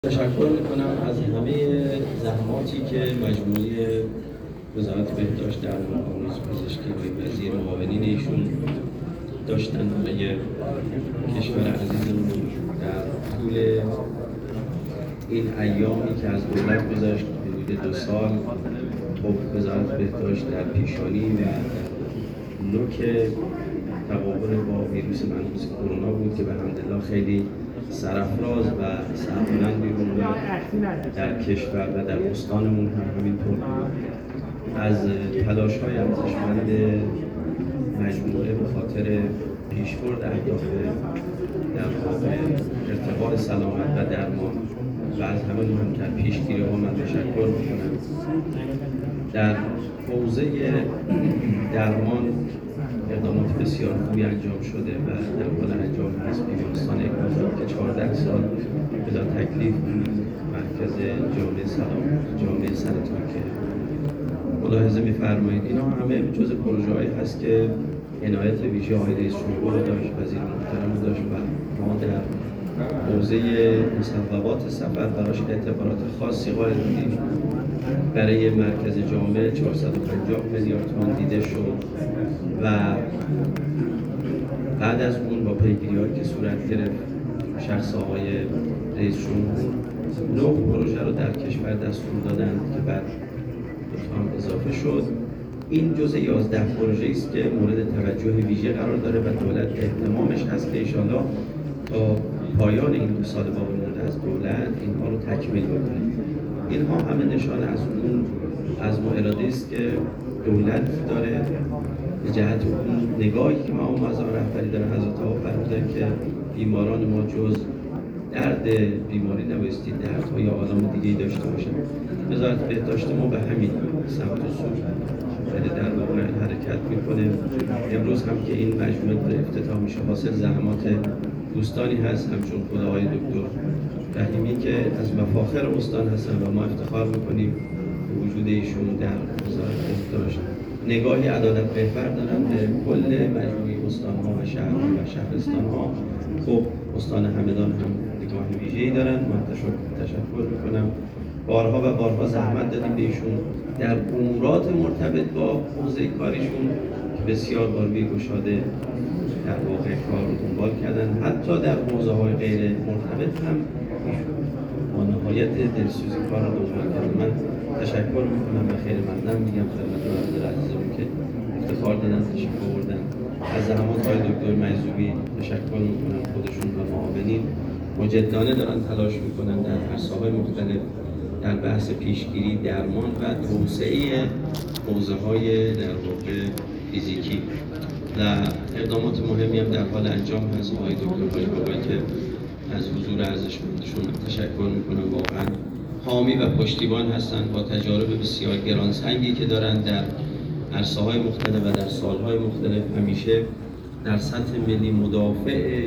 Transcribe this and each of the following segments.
تشکر میکنم از همه زحماتی که مجموعه وزارت بهداشت در آموزش پزشکی و وزیر معاونین ایشون داشتن برای کشور عزیزمون در طول این ایامی که از دولت گذشت حدود 2 سال. خب وزارت بهداشت در پیشانی و نوک تقابل با ویروس منحوس کرونا بود که به حمدالله خیلی سرافراز و سربلندی رو در کشور و در استانمون هم همینطور از تلاش‌های ارزشمند مجموعه به خاطر پیشبرد اهداف در واقع ارتقاء سلامت و درمان و از همه مهمتر پیشگیری ها من تشکر میکنم. در حوزه درمان اقدامات بسیار خوبی انجام شده و در حال انجام هست. بیمارستان اکباتان که 14 سال بلا تکلیف مرکز جامعه سرطان که ملاحظه می‌فرمایید، اینا همه جزء پروژه‌هایی هست که عنایت ویژه آقای رئیس جمهور داشت، وزیر محترم داشت و ما در حوزه مصوبات سفر براش اعتبارات خاصی قائل بودیم. برای مرکز جامعه 450 میلیارد تومان دیده شد و بعد از اون با پیگیری‌هایی که صورت گرفت شخص آقای رئیس جمهور 9 پروژه رو در کشور دستور دادند که بعد هم اضافه شد. این جزء 11 پروژه است که مورد توجه ویژه قرار داره و دولت اهتمامش هست که انشاءالله تا پایان این 2 سال باقی مونده از دولت اینها رو تکمیل بکنه. اینها همه نشانه از اون عزم و اراده است که دولت داره به جهت اون نگاهی که ما از رهبری داره حضرت آقا فرمودن که بیماران ما جز درد بیماری نبایستی دردهای عالم دیگه‌ای داشته باشن. وزارت بهداشت ما به همین سمت و سو در واقع حرکت میکنه. امروز هم که این مجموعه افتتاح میشه حاصل زحمات دوستانی هست همچون خود آقای دکتر رحیمی که از مفاخر استان هستن و ما افتخار میکنیم به وجود ایشون در وزارت بهداشت. نگاهی عدالت محور دارن به کل مجموعه استان‌ها و شهرها و شهرستان‌ها. خب استان همدان هم نگاه ویژه‌ای دارن. من تشکر میکنم. بارها و بارها زحمت دادیم به ایشون در امورات مرتبط با حوزه کاریشون که بسیار بار گشاده در واقع کار رو دنبال کردن. حتی در حوزه‌های غیر مرتبط هم با نهایت دلسوزی کار رو دنبال کردن. من تشکر میکنم و خیلی ممنون میگم خدمت وزیر عزیزمون که افتخار دادن تشریف آوردن. از زحمات های دکتر مجذوبی تشکر میکنم. خودشون و معاونین مجدانه دارن تلاش میکنن در عرصه‌های مختلف در بحث پیشگیری، درمان و توسعه حوزه‌های در واقع فیزیکی و اقدامات مهمی هم در حال انجام هست. آقای دکتر بابایی که از حضور ارزشمندشون تشکر میکنم، واقعا حامی و پشتیبان هستند با تجارب بسیار گرانسنگی که دارن در عرصه‌های مختلف و در سالهای مختلف همیشه در سطح ملی مدافع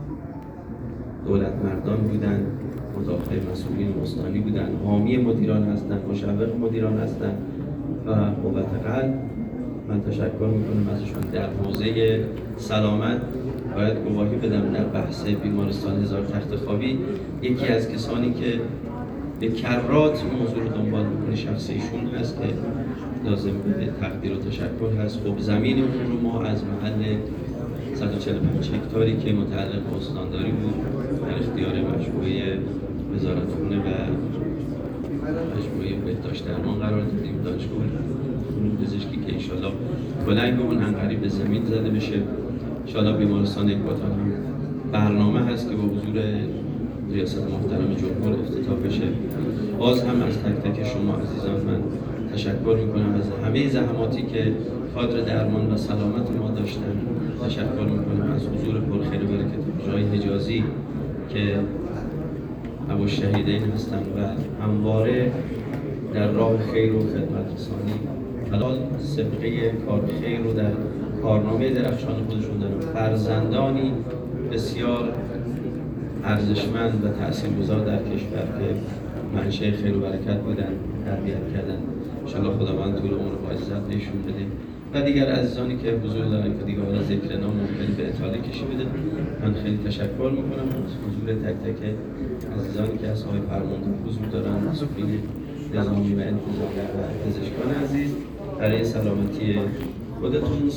دولت مردان بودن، مدافع مسئولین استانی بودن، حامی مدیران هستند، مشوق مدیران هستند و قوت قلب. من تشکر میکنم ازشون. در حوزه سلامت باید گواهی بدم در بحث بیمارستان هزار تخت خوابی یکی از کسانی که به کرات موضوع رو دنبال میکنه شخص ایشون هست که لازم به تقدیر و تشکر هست. خب زمین اون رو ما از محل 145 هکتاری که متعلق به استانداری بود در اختیار مجموعه وزارتخونه و مجموعه بهداشت درمان قرار دادیم. دانشگاه علوم پزشکی که انشالله بلنگمون انقریب به زمین زده بشه. انشالله بیمارستان اکباتان هم برنامه هست که با حضور ریاست محترم جمهور افتتاح بشه. باز هم از تک تک شما عزیزان من تشکر میکنم از همه زحماتی که کادر درمان و سلامت ما داشتن. تشکر میکنم از حضور پرخیر و برکت جای حجازی که ابوالشهیدین هستن و همواره در راه خیر و خدمت رسانی حلال سابقه کار خیر رو در کارنامه درخشان خودشون دارن. فرزندانی بسیار ارزشمند و تاثیرگذار در کشور که منشأ خیر و برکت بودن تربیت کردن. انشاءالله خداوند طول عمر و عزت بهشون بده و دیگر عزیزانی که حضور دارن که دیگه حالا ذکر نام ممکنه به اطلاع کشی بده. من خیلی تشکر میکنم از حضور تک تک عزیزانی که از آقای فرمانده حضور دارن، مسئولین نظامی و انتظامی و پزشکان عزیز، برای سلامتی خودتون